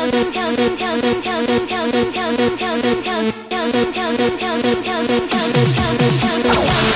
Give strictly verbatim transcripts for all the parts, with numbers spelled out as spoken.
整调整调整调整调整调整调整调整调整调整调整调整调整调整调整。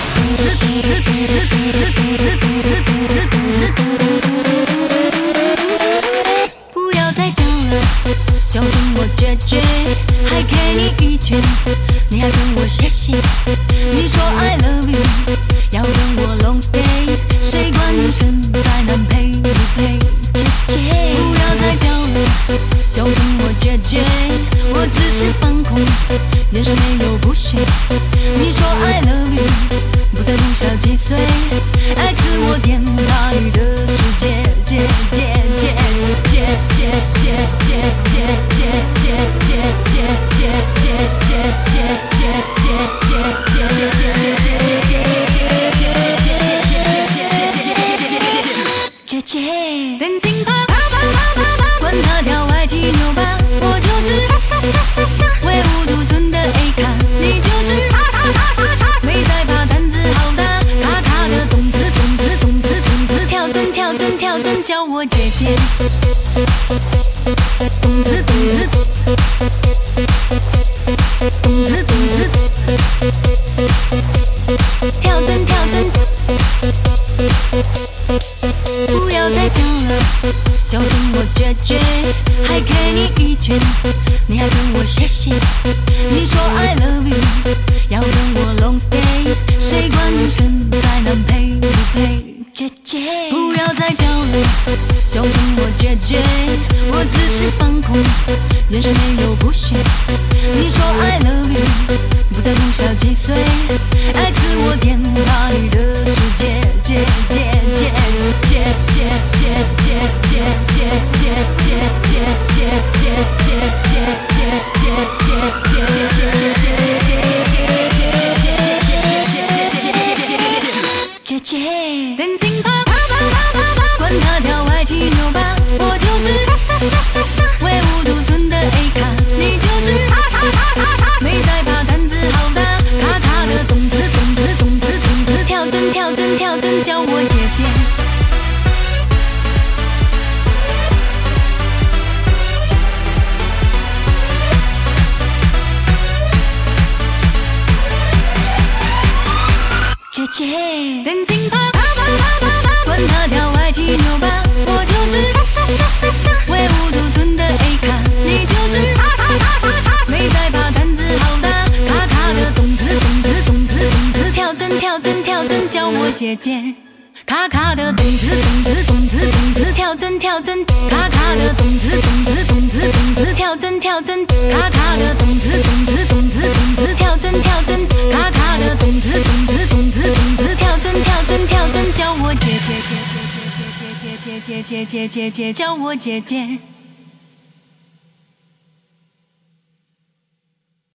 不要再讲了，叫声我姐姐，还给你一拳，你还跟我谢谢。你说 I love you， 要跟我 long stay， 谁管女生在南陪不陪？姐姐，不要再叫了，叫声我姐姐，我只是放空，眼神没有不屑。你说 I love you， 不再不小几岁，爱自我颠大你的世界，姐姐姐姐姐姐姐姐姐姐姐姐姐姐姐，Dancing pop， 管他跳歪七扭八，我就是傻傻傻傻傻，唯吾独尊的 A 卡，你就是他他他他他，没在怕胆子好大，卡卡的动子动子动子动子，跳针跳针跳针，叫我姐姐，动子动子，动子动子，跳针跳针。不要再讲了，叫声我姐姐，还给你一拳，你还跟我谢谢。你说 I love you， 要跟我 long stay， 谁管女生在南陪不陪？姐姐，不要再叫了，叫声我姐姐，我只是放空，眼神没有不屑。你说 I love you， 不再不小几岁，爱自我颠大你的世界，姐姐姐姐姐姐姐姐姐姐姐姐姐姐姐姐，Dancing pop， 管他跳歪七扭八，我就是傻傻傻傻傻，唯吾独尊的 A 卡，你就是他他他他他，没在怕胆子好大，卡卡的动子动子动子动子，跳针跳针跳针，叫我姐姐。姐姐，Dancing pop， 管他跳歪七扭八，我就是傻傻傻傻傻，唯吾独尊的 A 卡，你就是他他他他他，没在怕胆子好大，卡卡的动子动子动子动子，跳针跳针跳针，叫我姐姐。卡卡的动子动子动子动子，跳针跳针，卡卡的动子动子动子动子，跳针跳针，卡卡的动子动子动子动子，跳针跳针，卡卡的动子动子动子动子，跳针跳针跳针，叫我姐姐姐姐姐姐姐姐姐姐姐姐，叫我姐姐。